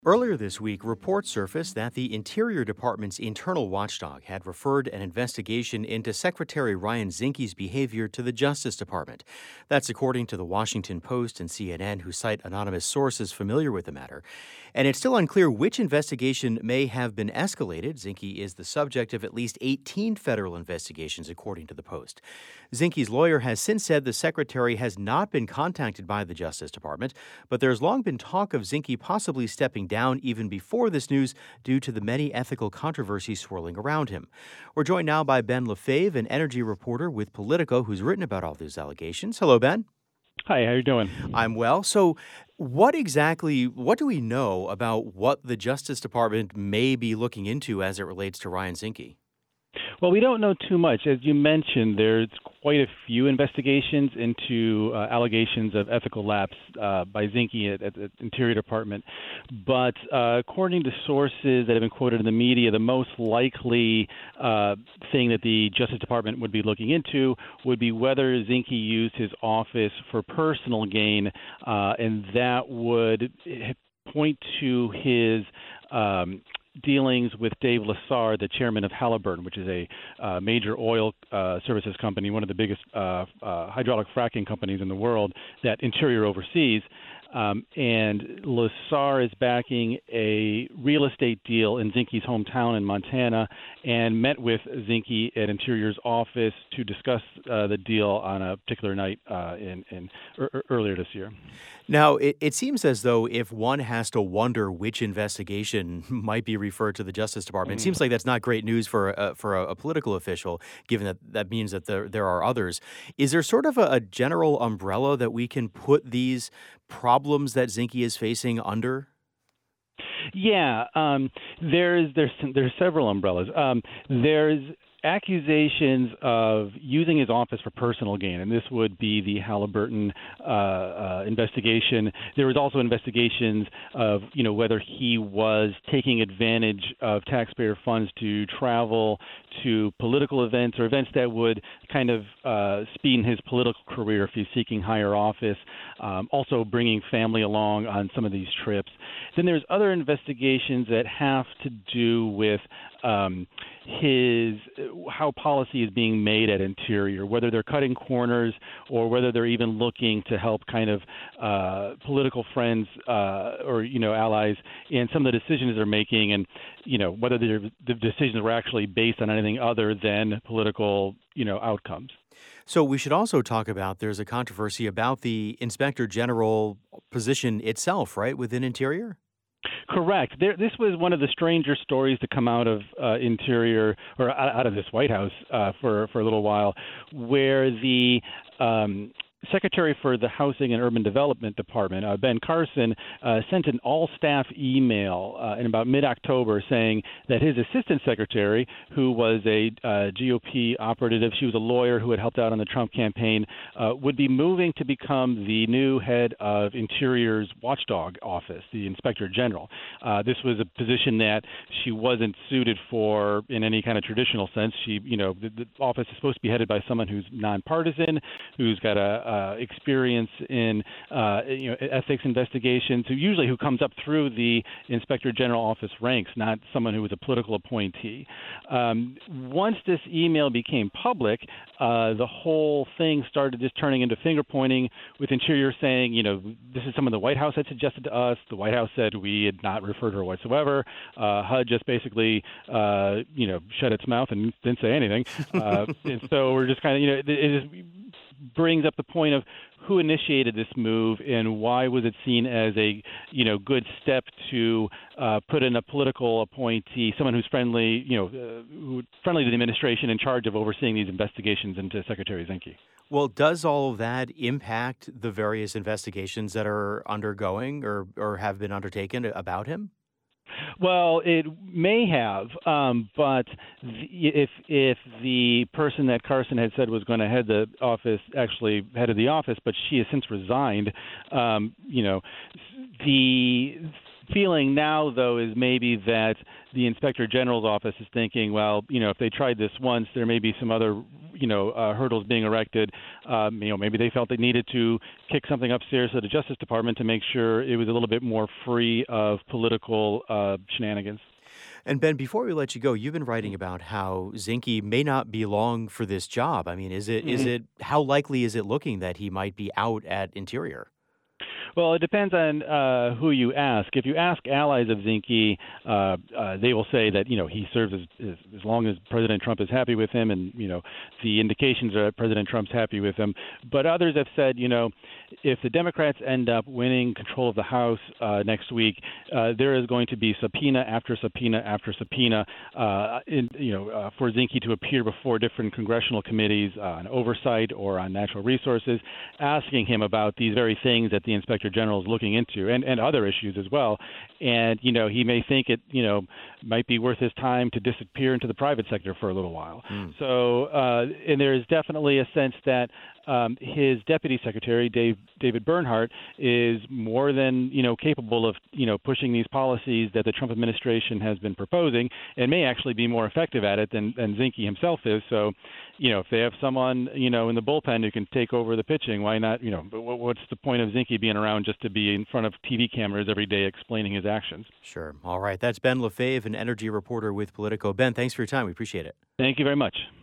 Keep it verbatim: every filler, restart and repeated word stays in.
Earlier this week, reports surfaced that the Interior Department's internal watchdog had referred an investigation into Secretary Ryan Zinke's behavior to the Justice Department. That's according to the Washington Post and C N N, who cite anonymous sources familiar with the matter. And it's still unclear which investigation may have been escalated. Zinke is the subject of at least eighteen federal investigations, according to the Post. Zinke's lawyer has since said the secretary has not been contacted by the Justice Department, but there's long been talk of Zinke possibly stepping down even before this news due to the many ethical controversies swirling around him. We're joined now by Ben Lefebvre, an energy reporter with Politico, who's written about all these allegations. Hello, Ben. Hi, how you doing? I'm well. So what exactly, what do we know about what the Justice Department may be looking into as it relates to Ryan Zinke? Well, we don't know too much. As you mentioned, there's quite a few investigations into uh, allegations of ethical lapse uh, by Zinke at, at the Interior Department. But uh, according to sources that have been quoted in the media, the most likely uh, thing that the Justice Department would be looking into would be whether Zinke used his office for personal gain, uh, and that would point to his um, dealings with Dave Lesar, the chairman of Halliburton, which is a uh, major oil uh, services company, one of the biggest uh, uh, hydraulic fracking companies in the world that Interior oversees. Um, and Lesar is backing a real estate deal in Zinke's hometown in Montana and met with Zinke at Interior's office to discuss uh, the deal on a particular night uh, in, in er, earlier this year. Now, it, it seems as though if one has to wonder which investigation might be referred to the Justice Department, mm. it seems like that's not great news for a, for a, a political official, given that that means that there, there are others. Is there sort of a, a general umbrella that we can put these problems that Zinke is facing under? Yeah, um, there's there's there's several umbrellas. Um, there's accusations of using his office for personal gain, and this would be the Halliburton uh, uh, investigation. There was also investigations of, you know, whether he was taking advantage of taxpayer funds to travel to political events or events that would kind of uh, speed his political career if he's seeking higher office, um, also bringing family along on some of these trips. Then there's other investigations that have to do with um, his how policy is being made at Interior, whether they're cutting corners or whether they're even looking to help kind of uh, political friends uh, or, you know, allies in some of the decisions they're making, and, you know, whether the decisions were actually based on anything other than political, you know, outcomes. So we should also talk about, there's a controversy about the Inspector General position itself, right, within Interior? Correct. There, this was one of the stranger stories to come out of uh, Interior, or out of this White House uh, for, for a little while, where the um, Secretary for the Housing and Urban Development Department, uh, Ben Carson, uh, sent an all-staff email uh, in about mid-October saying that his assistant secretary, who was a uh, G O P operative, she was a lawyer who had helped out on the Trump campaign, uh, would be moving to become the new head of Interior's watchdog office, the Inspector General. Uh, this was a position that she wasn't suited for in any kind of traditional sense. She, you know, the, the office is supposed to be headed by someone who's nonpartisan, who's got a Uh, experience in uh, you know, ethics investigations, who usually who comes up through the Inspector General office ranks, not someone who was a political appointee. Um, once this email became public, uh, the whole thing started just turning into finger pointing, with Interior saying, you know, this is someone the White House had suggested to us. The White House said we had not referred to her whatsoever. Uh, H U D just basically, uh, you know, shut its mouth and didn't say anything. Uh, and so we're just kind of, you know, it, it is. brings up the point of who initiated this move and why was it seen as a, you know, good step to uh, put in a political appointee, someone who's friendly, you know, uh, who, friendly to the administration, in charge of overseeing these investigations into Secretary Zinke. Well, does all of that impact the various investigations that are undergoing or, or have been undertaken about him? Well, it may have, um, but the, if if the person that Carson had said was going to head the office actually headed the office, but she has since resigned, um, you know, the feeling now, though, is maybe that the Inspector General's office is thinking, well, you know, if they tried this once, there may be some other, you know, uh, hurdles being erected. Um, you know, maybe they felt they needed to kick something upstairs to the Justice Department to make sure it was a little bit more free of political uh, shenanigans. And Ben, before we let you go, you've been writing about how Zinke may not be long for this job. I mean, is it is Mm-hmm. it how likely is it looking that he might be out at Interior? Well, it depends on uh, who you ask. If you ask allies of Zinke, uh, uh, they will say that you know he serves as, as as long as President Trump is happy with him, and you know the indications are that President Trump's happy with him. But others have said, you know, if the Democrats end up winning control of the House uh, next week, uh, there is going to be subpoena after subpoena after subpoena, uh, in, you know, uh, for Zinke to appear before different congressional committees uh, on oversight or on natural resources, asking him about these very things that the Inspector General is looking into, and, and other issues as well. And, you know, he may think it, you know, might be worth his time to disappear into the private sector for a little while. Mm. So, uh, and there is definitely a sense that um, his deputy secretary, Dave, David Bernhardt, is more than, you know, capable of, you know, pushing these policies that the Trump administration has been proposing, and may actually be more effective at it than, than Zinke himself is. So, you know, if they have someone, you know, in the bullpen who can take over the pitching, why not, you know, but what's the point of Zinke being around just to be in front of T V cameras every day explaining his actions? Sure. All right. That's Ben Lefebvre, an energy reporter with Politico. Ben, thanks for your time. We appreciate it. Thank you very much.